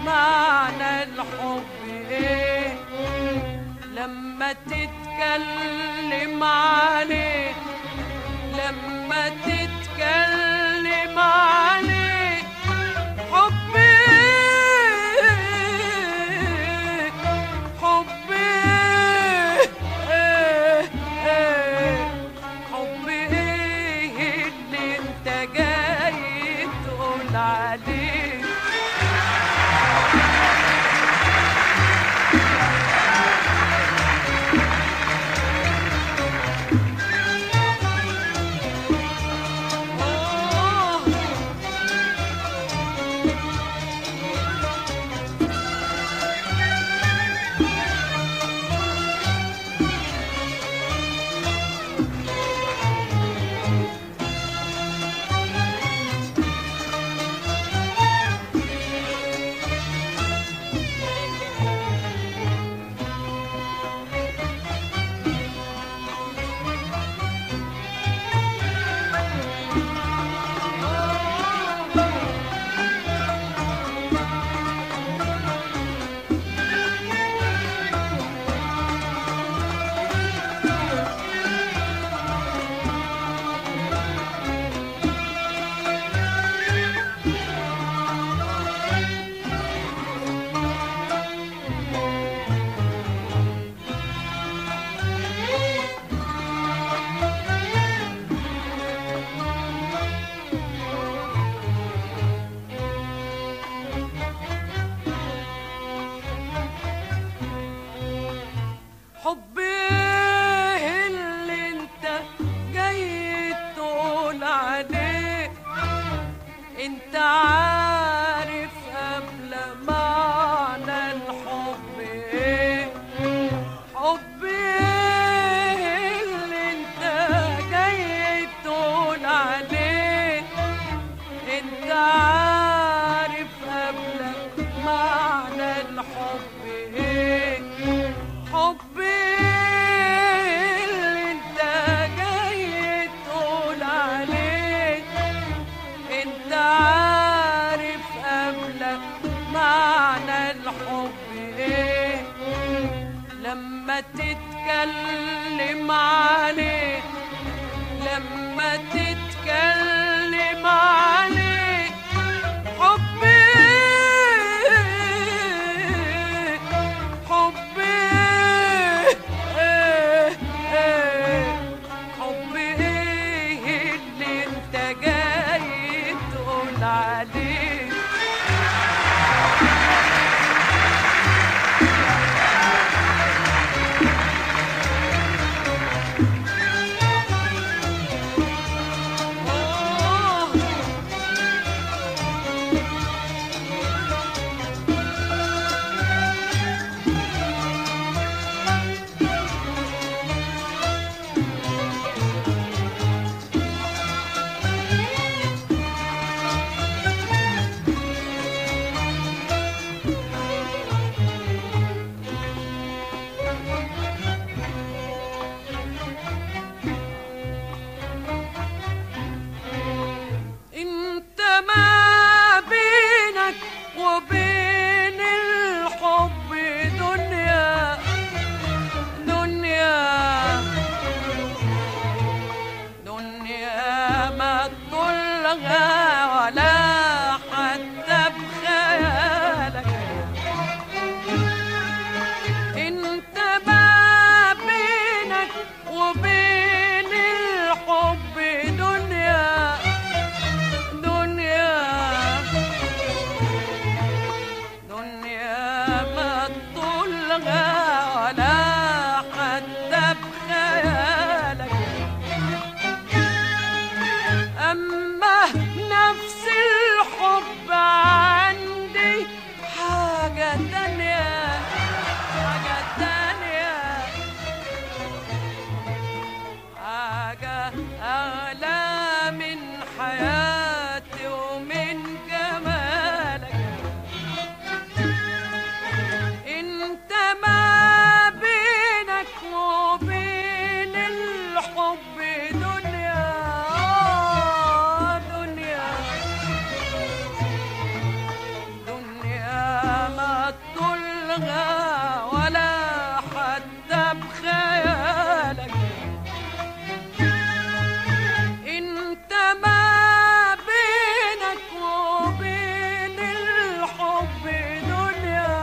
معنى الحب ايه لما تتكلم عليه، لما تتكلم عليه حبي حبي حبي اللي انت جاي تقول عليه. حبي اللي انت جاي تقول عليه، انت عارف قبل معنى الحب ايه. حبي اللي انت جاي تقول عليه، انت عارف قبل معنى الحب ايه. حبي اللي انت جاي تقول عليه، انت عارف قبلك معنى الحب ايه لما تتكلم عليه، لما تتكلم عليه حبي حبي حبي اللي انت جاي تقول عليه. انت ما بينك وبين الحب دنيا، دنيا دنيا ما تطلها ولا حتى بخيالك. انت ما بينك وبين الحب دنيا، دنيا دنيا ما تطلها ولا حتى بخيالك. أما نفس الحب عندي حاجة تانية، حاجة تانية، حاجة أغلى من حياتي ومن جمالك. انت ما بينك وبين الحب دنيا، دنيا دنيا طولها ولا حتى بخيالك. انت ما بينك وبين الحب دنيا،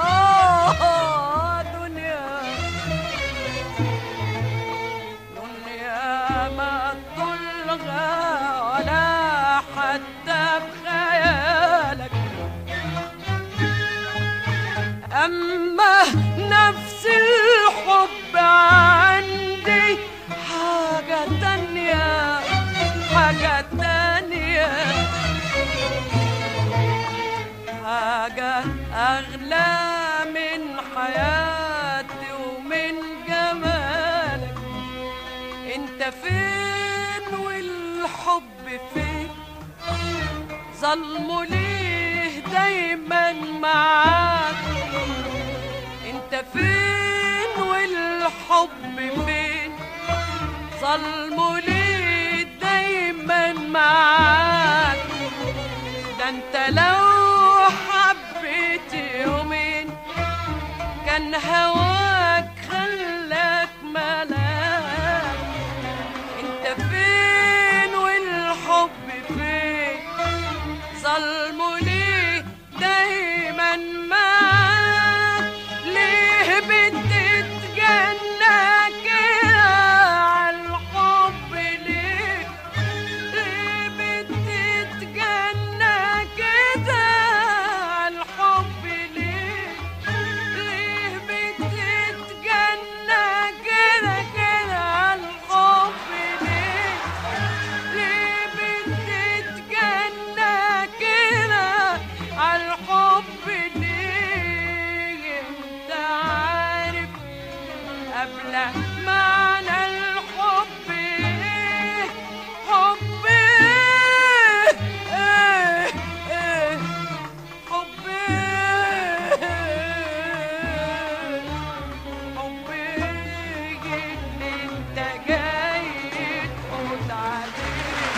دنيا دنيا ما طولها ولا حتى بخيالك. أما نفس الحب عندي حاجة تانية، حاجة تانية، حاجة أغلى من حياتي ومن جمالك. انت فين والحب فين؟ ظلمه ليه دايما معاك؟ انت فين والحب فين؟ ظلمه ليه دايما معاك؟ ده انت لو حبيت يومين كان هواك خلاك ملاك. انت فين والحب فين؟ ظلمه ليه دايما معاك؟ ليه بتتجنى كده عالحب؟ ليه بتتجنى كده عالحب؟ ليه بتتجنى كده كده عالحب؟ ليه بتتجنى كده عالحب؟ ليه انت عارف قبل معنى الحب ايه؟ حب ايه؟ ايه حب ايه؟ حب ايه اللي انت جاي تقول عليه؟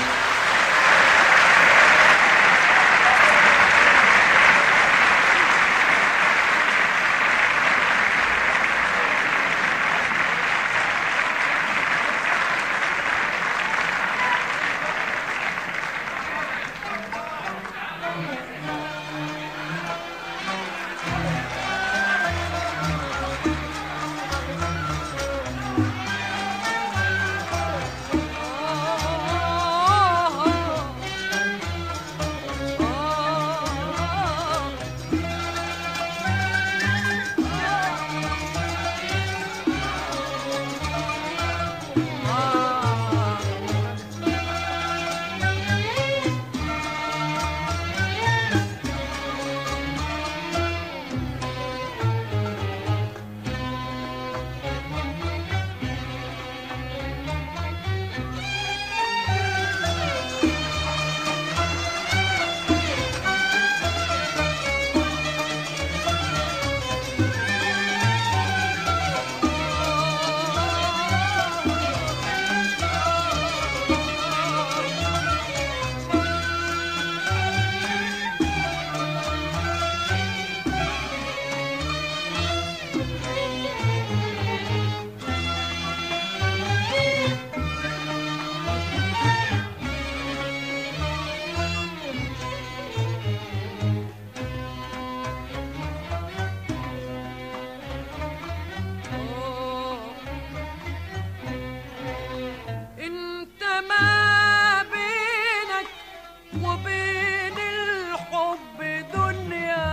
انت ما بينك وبين الحب دنيا،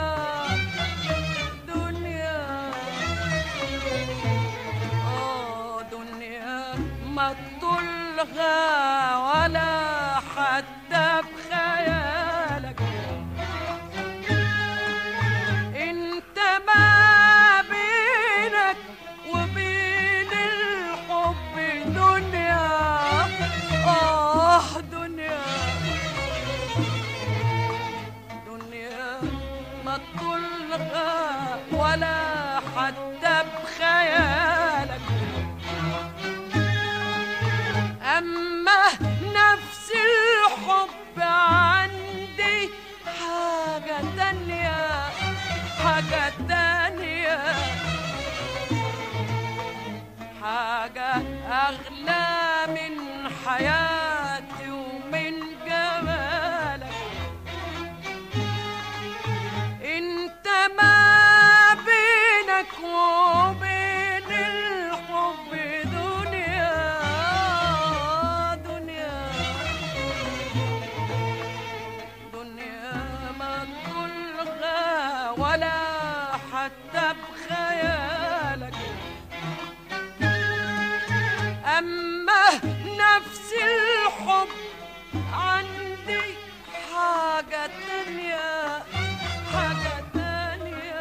دنيا دنيا ما تطولها ولا حتى بخيالك. انت ما بينك وبين الحب دنيا، دنيا دنيا ما تطولها ولا حتى بخيالك. أما نفس الحب عندي حاجة تانية، حاجة تانية، حتى بخيالك. أما نفس الحب عندي حاجة تانية، حاجة تانية،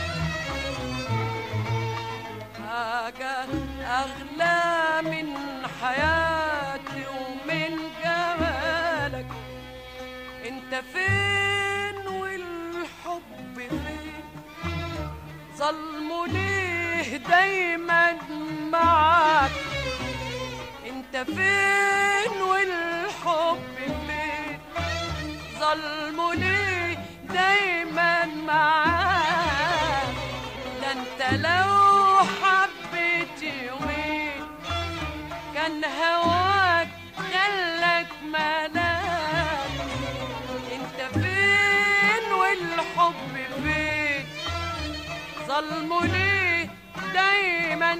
حاجة أغلى من حياتي ومن جمالك. انت فين والحب فين؟ ظلمه ليه دايما معاك؟ انت فين والحب فين؟ ظلمه ليه دايما معاك؟ ده انت لو حبيت يومين كان هواك خلك ملاك. انت فين والحب فين؟ ظلمه ليه دايما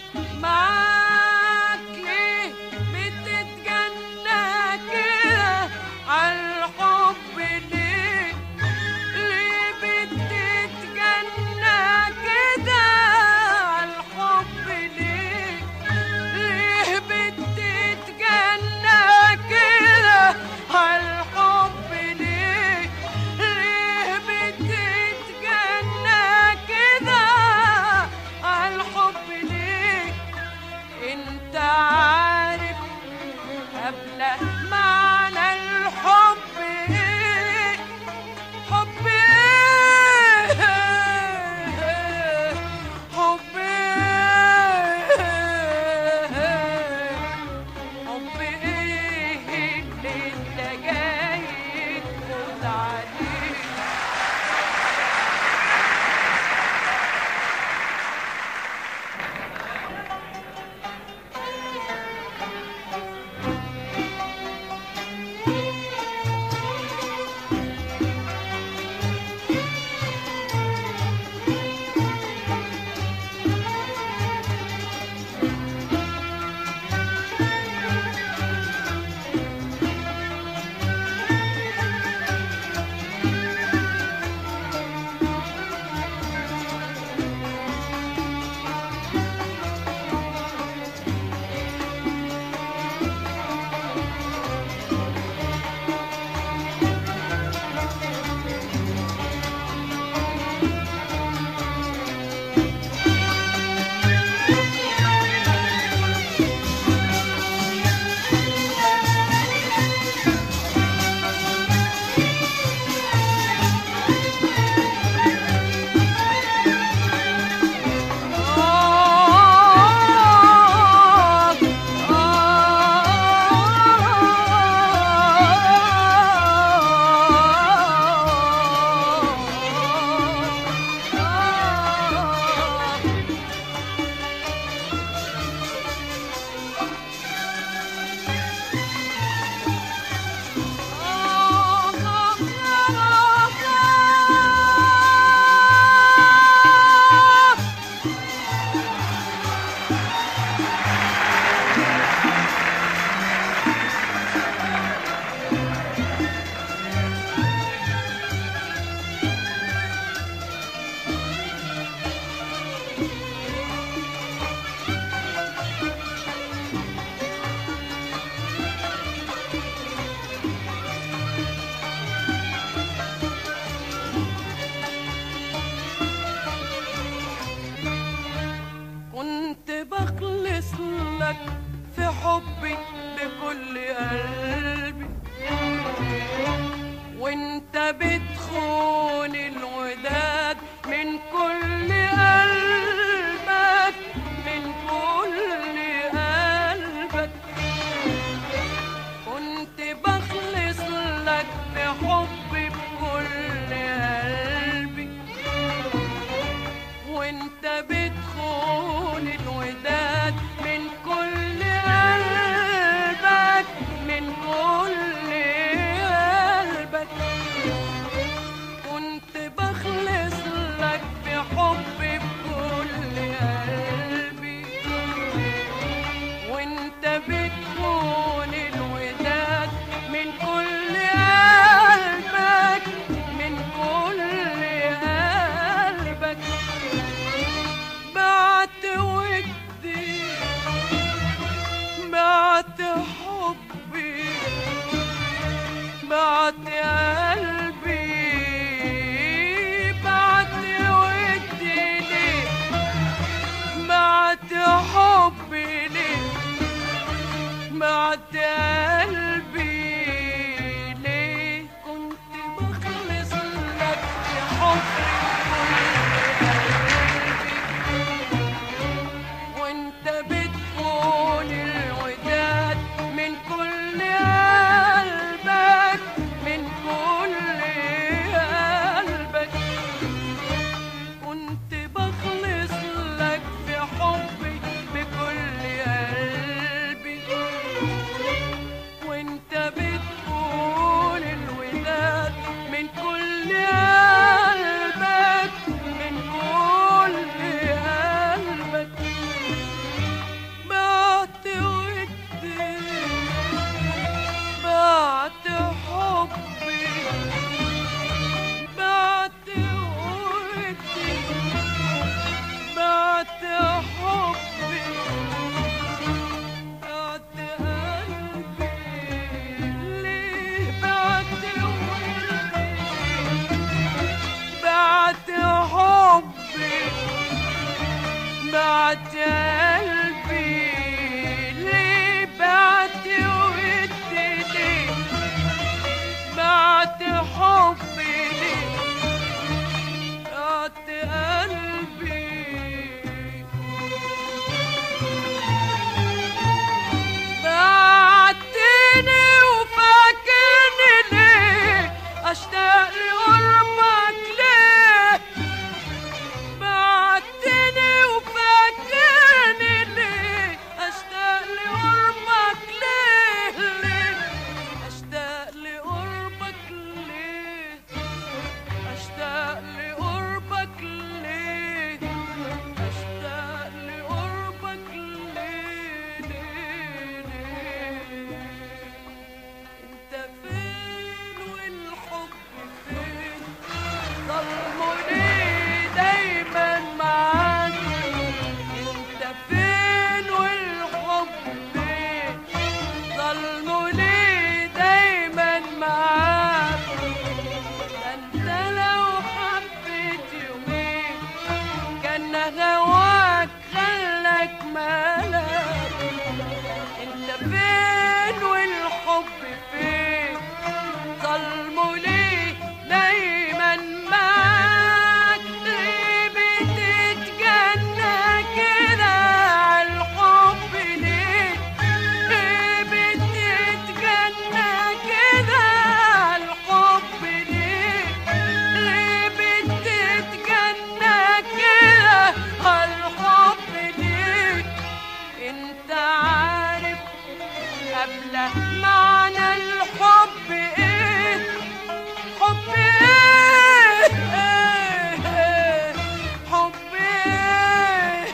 معاك؟ ليه بتتجنى كده عالحب؟ ليه ليه بتتجنى كده عالحب؟ ليه ليه بتتجنى كده عالحب؟ ليه ليه بتتجنى كده عالحب؟ ليه انت عارف قبل معنى الحب ايه؟ حب ايه؟ حب ايه؟ حب ايه اللي انت جاي تفوت عليه؟ كنت بخلص لك في حبي بكل قلبي، وانت بتخون الوداد من كل قلبك، من كل قلبك. كنت بخلص لك في حبي بكل قلبي، وانت بتخون الوداد من كل قلبك، من كل قلبك. كنت بخلص لك في بعت يا قلبي ليه بعت ودي ليه بعت حبي ليه بعت قلبي بعتني وفاكرني ليه اشتاق لقربك ليه بعتني وفاكرني ليه اشتاق لقربك ليه ليه اشتاق لقربك ليه اشتاق لقربك ليه اشتاق لقربك ليه ليه ليه انت فين والحب فين ظلموا ليه دايما معاك انت فين والحب فين ظلموا ليه دايما معاك ده انت لو حبيت يومين كان هواك خلك مالك انت فين والحب فين ظلموا ليه دايما معاك ليه بتتجنى كده عالحب ليه ليه بتتجنى كده عالحب ليه ليه بتتجنى كده عالحب ليه انت عارف قبل معنى الحب ايه حب ايه حب ايه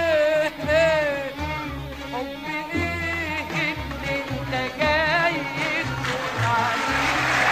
حب ايه اللي انت جاي تقول عليه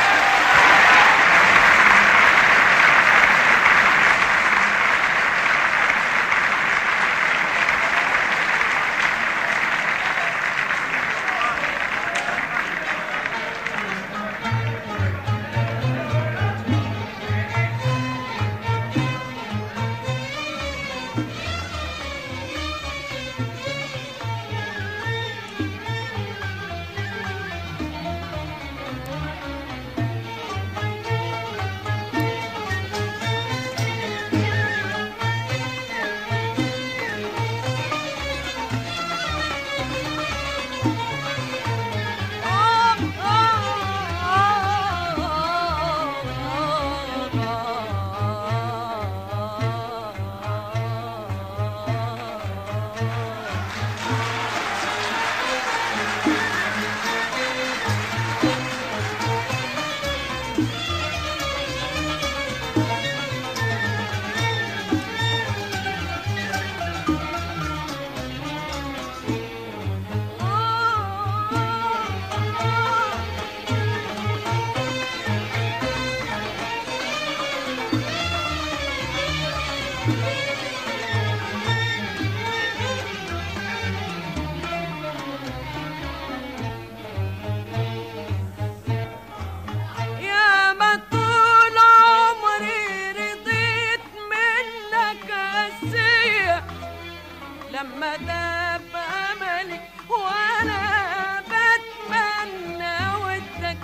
يا ما طول عمري رضيت منك قاسية لما داب أملي وأنا بتمنى ودك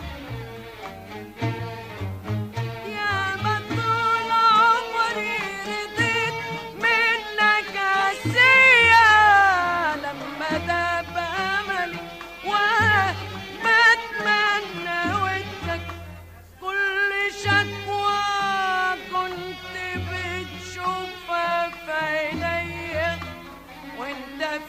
يا ما طول عمري رضيت منك قاسية لما داب أملي وأنا بتمنى ودك كل شكوى كنت بتشوفها في عينيا وانت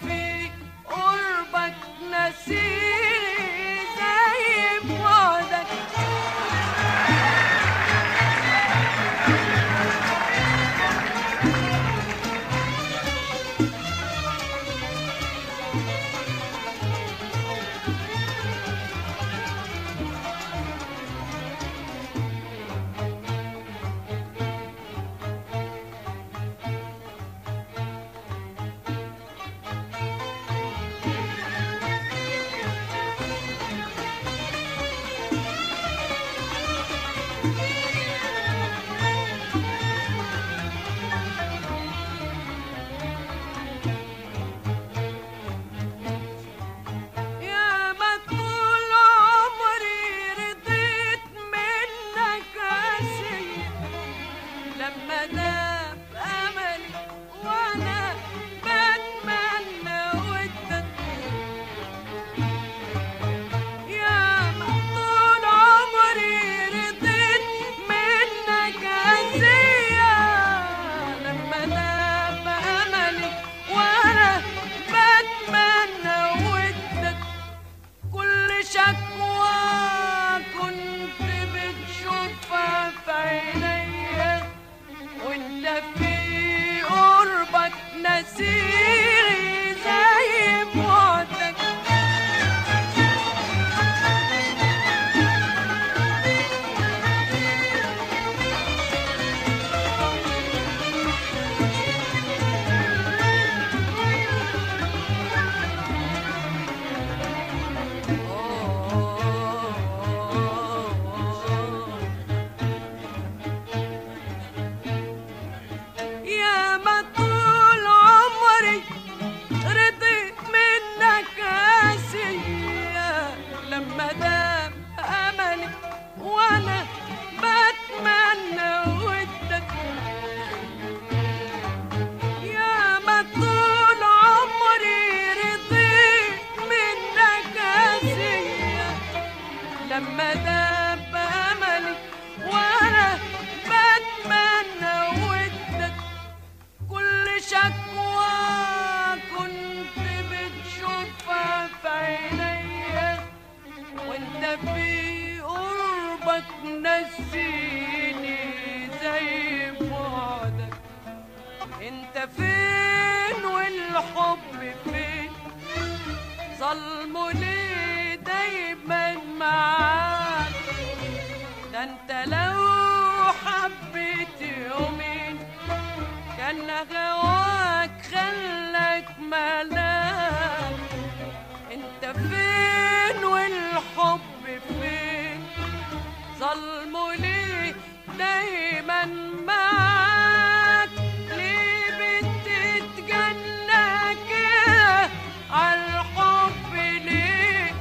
انت فين والحب فين؟ ظلمه ليه دايما معاك؟ ده انت لو حبيت يومين كان هواك خلك ملاك. انت فين والحب فين؟ ظلمه ليه دايما معاك؟ ليه بتتجنى كده عالحب؟ ليه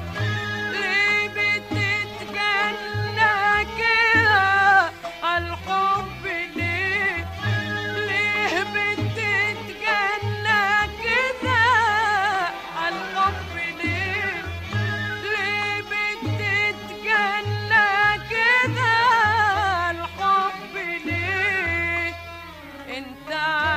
بتتجنى كده عالحب؟ ليه بتتجنى كده عالحب؟ ليه بتتجنى كده الحب؟ ليه انت